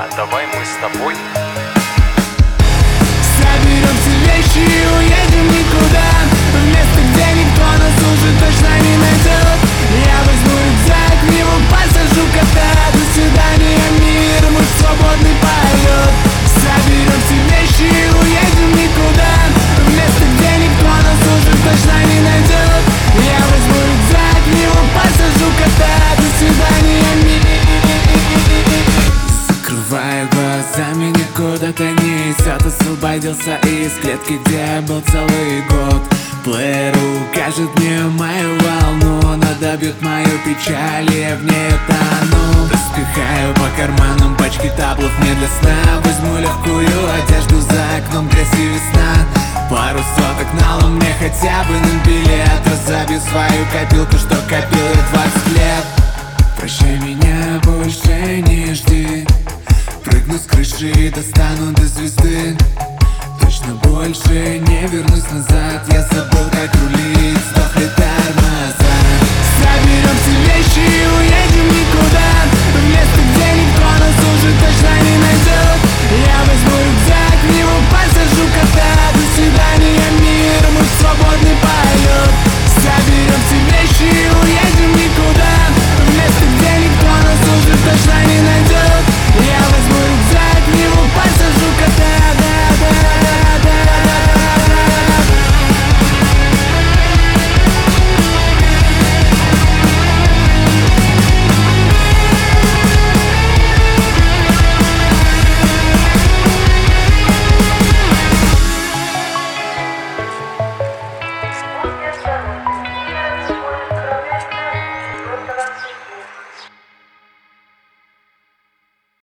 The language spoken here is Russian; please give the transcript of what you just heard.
давай мы с тобой соберем все вещи и уедем никуда, в место, где никто нас уже точно не найдет. Я возьму рюкзак, в него посажу кота. До свидания, мир, мой свободный полет. Соберем все вещи и уедем никуда, в место, где никто нас уже точно не найдет. Я возьму рюкзак, в него посажу кота. До свидания, мир. Закрываю глазами, никуда-то не идет. Освободился из клетки, где я был целый год. Плеер укажет мне мою волну, она добьет мою печаль, и я в ней тону. Распихаю по карманам пачки таблов не для сна. Возьму легкую одежду, за окном грязь и весна. Пару соток налом мне хотя бы на билет. Разобью свою копилку, что копил я 20 лет. Прощай меня, больше не жди. Прыгну с крыши и достану до звезды. Точно больше